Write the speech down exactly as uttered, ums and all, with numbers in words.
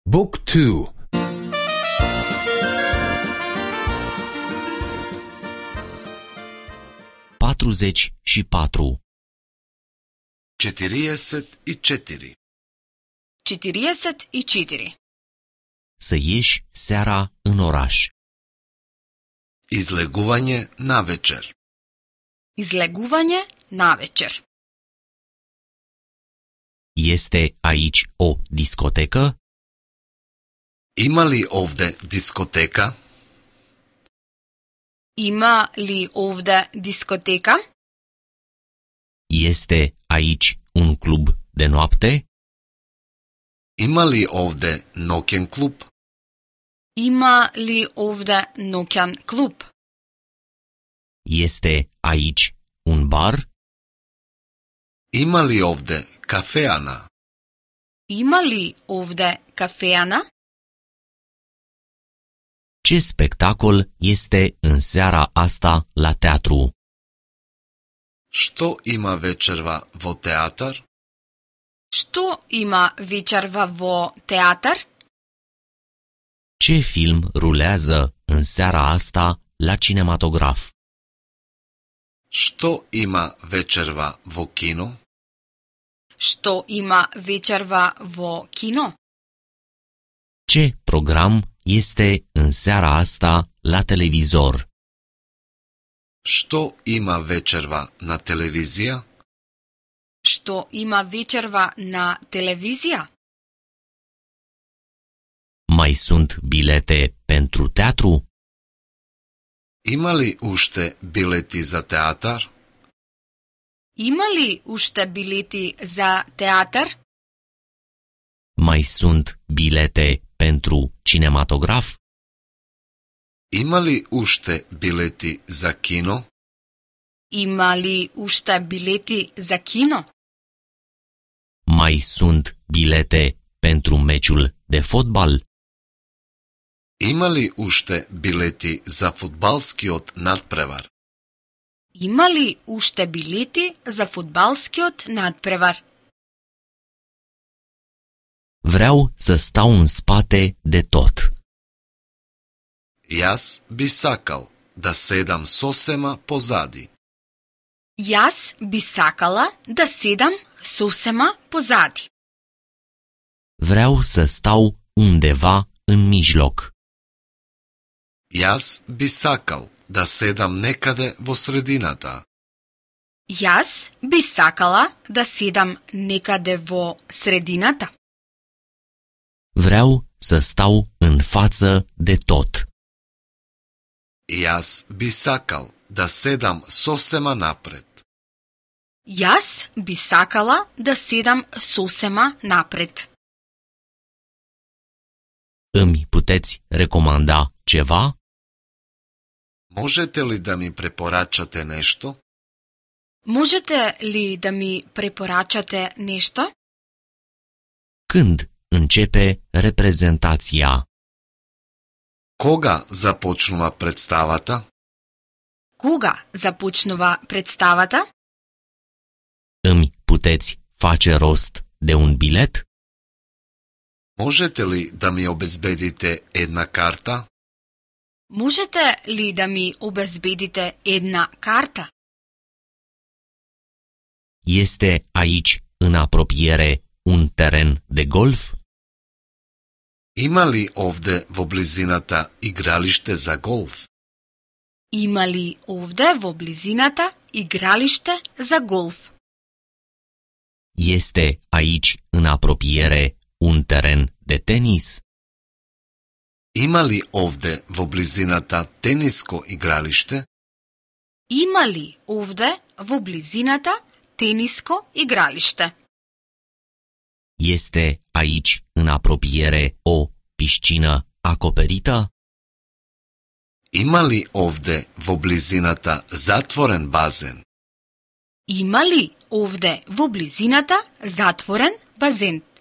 Book two. patruzeci și patru. четириесет и четири. четириесет и четири. Să ieși seara în oraș. Излегување навечер. Излегување навечер. Este aici o discotecă? Има ли овде дискотека? Има ли овде дискотека? Este aici un club de noapte? Има ли овде ноќен клуб? Има ли овде ноќен клуб? Este aici un bar? Има ли овде кафеана? Има ли овде кафеана? Ce spectacol este în seara asta la teatru? Што има вечерва во театар? Што има вечерва во театар? Ce film rulează în seara asta la cinematograf? Што има вечерва во кино? Што има вечерва во кино? Ce program este în seara asta la televizor? Што има вечерва на телевизија? Што има вечерва на телевизија? Mai sunt bilete pentru teatru? Има ли уште билети за театар? Има ли уште билети за театар? Mai sunt bilete pentru cinematograf? Има ли уште билети за кино? Има ли уште билети за кино? Mai sunt bilete pentru meciul de fotbal? Има ли уште билети за фудбалскиот надпревар? Има ли уште билети за фудбалскиот надпревар? Vreau să stau în spate de tot. Јас би сакал да седам сосема позади. Јас би сакала да седам сосема позади. Vreau să stau undeva în mijloc. Јас би сакал да седам некаде во средината. Јас би сакала да седам некаде во средината. Vreau să stau în față de tot. Јас би сакал да седам сосема напред. Јас би сакала да седам сосема напред. Îmi puteți recomanda ceva? Можете ли да ми препорачате нешто? Можете ли да ми препорачате нешто? Când începe reprezentația? Кога започнува представата? Кога започнува представата? Îmi puteți face rost de un bilet? Можете ли да ми обезбедите една карта? Можете ли да ми обезбедите една карта? Este aici, în apropiere, un teren de golf? Има ли овде во близината игралиште за голф? Има ли овде во близината игралиште за голф? Este aici, în apropiere, un teren de tenis? Има ли овде во близината тениско игралиште? Има ли овде во близината тениско игралиште? Este aici, în apropiere, o piscină acoperită? Има ли овде во близината затворен базен? Има ли овде во близината затворен базен?